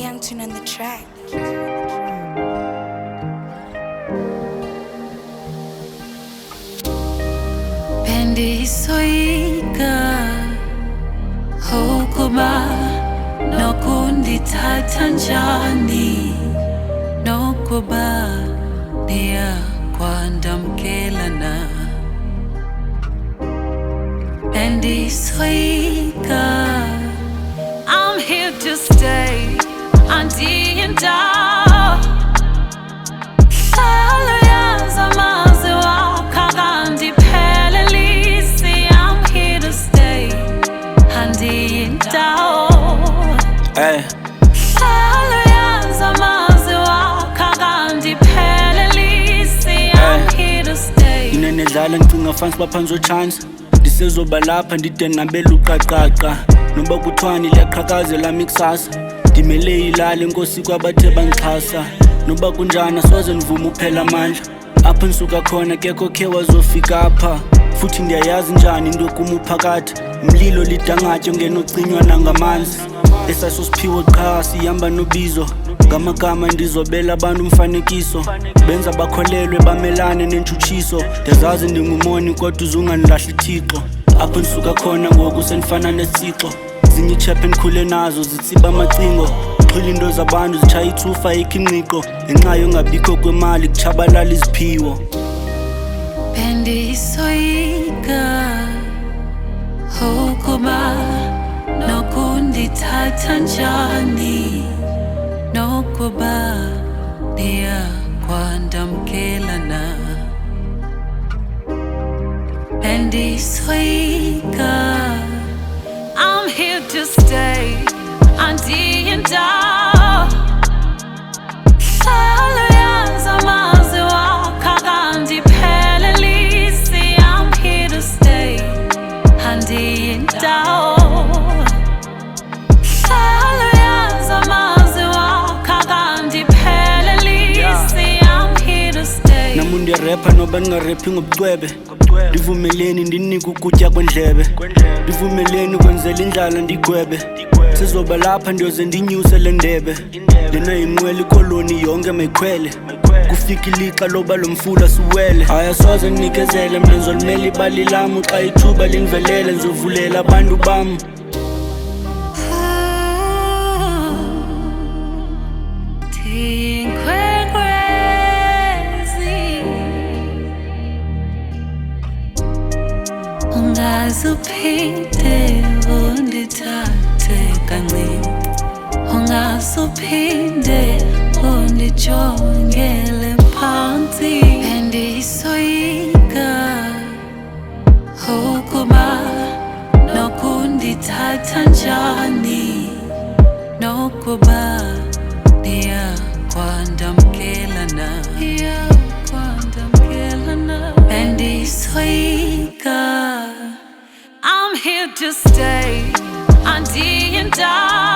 Young Tune on the track. Bendisoyika ukuba nokundithatha njani, nokuba ndiyakwandamkelana. Bendisoyika, I'm here to stay, andiyindawo hlala yaza amazi wakho akandiphelelisi. I'm here to stay, andiyindawo hlala yaza amazi wakho akandiphelelisi. I'm here to stay. Inenedlala ngicinga fans baphansi chance ndisezoba lapha ndide nabela uqaqaqa, noba kuthiwani liyaqhakazela mikusasa. Ndimele ilali inkosi kwabathe bangixhasa, noba kunjani soze ndivume uphela amandla. Apho ndisuka khona kekho khe wazofika apha, futhi ndiyayazi njani into kum uphakathi. Umlilo lidangatyo ngenocinywa nangamanzi, esasosiphiwo qha sihamba nobizo. Ngamagama ndizobela abantu umfanekiso, benza bakholelwe bamelane nentshutshiso. Ndiyazazi ndingumoni kodwa uzungandilahli Thixo. Apho ndisuka khona ngoku sendifana nesixo, zinye ichaphe ndikhule nazo zitsiba amacingo. Xhila into zabantu zitshaya ithufa ikho ingqiqo, ngenxa yongabikho kwemali kutshabalala iziphiwo. Bendisoyika ukuba nokundithatha njani, nokuba ndiyakwandamkelana. Bendisoyika, I'm here to stay, andiyindawo hlala yaza amazi wakho akandiphelelisi. I'm here to stay, andiyindawo hlala yaza amazi wakho akandiphelelisi. I'm here to stay. Namu ndiyarepha noba ndingarephi ngobucwebe, ndivumeleni ndinike ukutya kwendlebe, ndivumeleni kwenzela indlala ndigwebe. Sizoba lapha ndiyoze ndinyuse le ndebe, lena yinqwele ikoloni yonke mayikhwele. Kufika ilixa loba lo mfula siwele, haya soze ndinikezele mna ndizolimela ibali lam. Xa ithuba lindivelele ndizovulela abantu bam. Ungazuphinde undithathe kancane, ungazuphinde undijongele phansi. Bendisoyika ukuba nokundithatha njani, nokuba ndiyakwandamkelana. Bendisoyika, I'm here to stay, andiyindawo